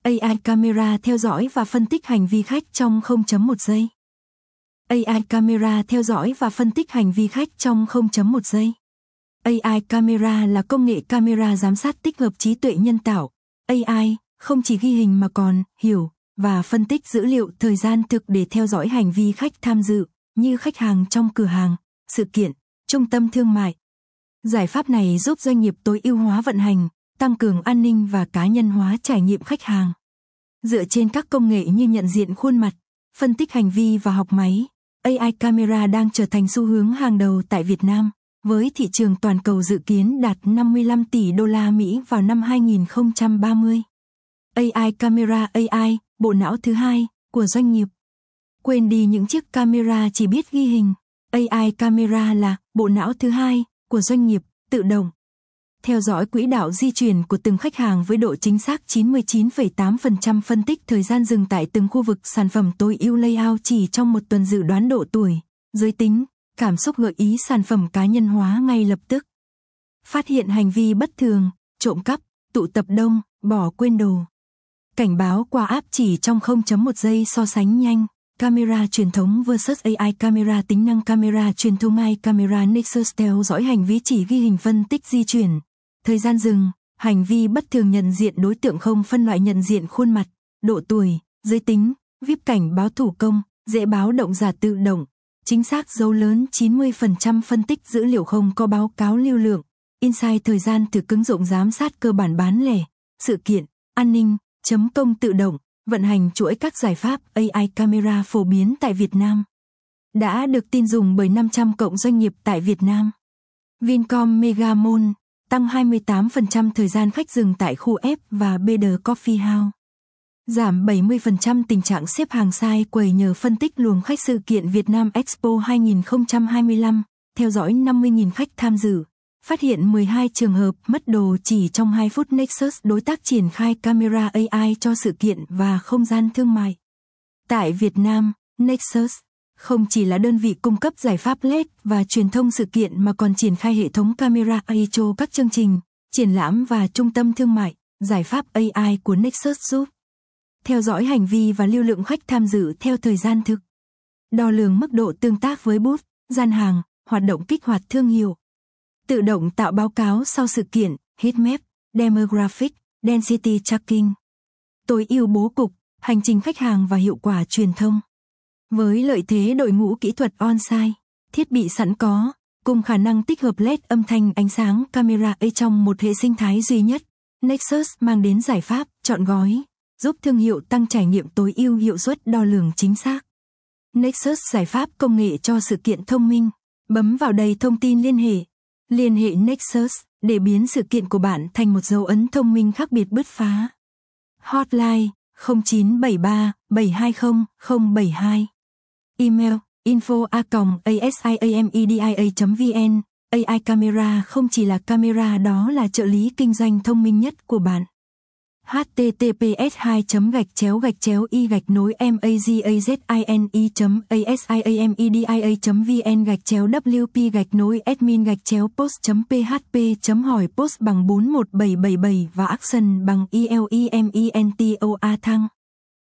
AI camera theo dõi và phân tích hành vi khách trong 0.1 giây. AI camera theo dõi và phân tích hành vi khách trong 0.1 giây. AI camera là công nghệ camera giám sát tích hợp trí tuệ nhân tạo. AI không chỉ ghi hình mà còn hiểu và phân tích dữ liệu thời gian thực để theo dõi hành vi khách tham dự, như khách hàng trong cửa hàng, sự kiện, trung tâm thương mại. Giải pháp này giúp doanh nghiệp tối ưu hóa vận hành, tăng cường an ninh và cá nhân hóa trải nghiệm khách hàng. Dựa trên các công nghệ như nhận diện khuôn mặt, phân tích hành vi và học máy, AI camera đang trở thành xu hướng hàng đầu tại Việt Nam, với thị trường toàn cầu dự kiến đạt 55 tỷ đô la Mỹ vào năm 2030. AI camera AI, bộ não thứ hai của doanh nghiệp. Quên đi những chiếc camera chỉ biết ghi hình. AI camera là bộ não thứ hai của doanh nghiệp, tự động theo dõi quỹ đạo di chuyển của từng khách hàng với độ chính xác 99,8%, phân tích thời gian dừng tại từng khu vực sản phẩm, tối ưu layout chỉ trong một tuần, dự đoán độ tuổi, giới tính, cảm xúc, gợi ý sản phẩm cá nhân hóa ngay lập tức. Phát hiện hành vi bất thường, trộm cắp, tụ tập đông, bỏ quên đồ. Cảnh báo qua app chỉ trong 0.1 giây. So sánh nhanh. Camera truyền thống versus AI camera. Tính năng camera truyền thống. AI camera Nexus theo dõi hành vi chỉ ghi hình, phân tích di chuyển, thời gian dừng, hành vi bất thường, nhận diện đối tượng không phân loại, nhận diện khuôn mặt, độ tuổi, giới tính, VIP, cảnh báo thủ công, dễ báo động, giả tự động, chính xác dấu lớn 90%, phân tích dữ liệu không có báo cáo lưu lượng, insight thời gian thực, ứng dụng giám sát cơ bản bán lẻ, sự kiện, an ninh, chấm công tự động, vận hành chuỗi. Các giải pháp AI camera phổ biến tại Việt Nam đã được tin dùng bởi 500 cộng doanh nghiệp tại Việt Nam. Vincom Mega Mall tăng 28% thời gian khách dừng tại khu F và BD Coffee House. Giảm 70% tình trạng xếp hàng sai quầy nhờ phân tích luồng khách. Sự kiện Việt Nam Expo 2025, theo dõi 50.000 khách tham dự, phát hiện 12 trường hợp mất đồ chỉ trong 2 phút. Nexus đối tác triển khai camera AI cho sự kiện và không gian thương mại. Tại Việt Nam, Nexus không chỉ là đơn vị cung cấp giải pháp LED và truyền thông sự kiện mà còn triển khai hệ thống camera AI cho các chương trình, triển lãm và trung tâm thương mại. Giải pháp AI của Nexus giúp theo dõi hành vi và lưu lượng khách tham dự theo thời gian thực, đo lường mức độ tương tác với booth, gian hàng, hoạt động kích hoạt thương hiệu, tự động tạo báo cáo sau sự kiện, heatmap, demographic, density tracking, tối ưu bố cục, hành trình khách hàng và hiệu quả truyền thông. Với lợi thế đội ngũ kỹ thuật on-site, thiết bị sẵn có, cùng khả năng tích hợp LED, âm thanh, ánh sáng, camera AI trong một hệ sinh thái duy nhất, Nexus mang đến giải pháp trọn gói, giúp thương hiệu tăng trải nghiệm tối ưu, hiệu suất đo lường chính xác. Nexus giải pháp công nghệ cho sự kiện thông minh. Bấm vào đây thông tin liên hệ. Liên hệ Nexus để biến sự kiện của bạn thành một dấu ấn thông minh khác biệt, bứt phá. Hotline 0973 720 072. Email info@asiamedia.vn. AI camera không chỉ là camera, đó là trợ lý kinh doanh thông minh nhất của bạn. https://i-mazia.in.asiamedi.vn/wp-post.php/hỏi post bằng 41777 và action bằng ELEMENTOA thăng.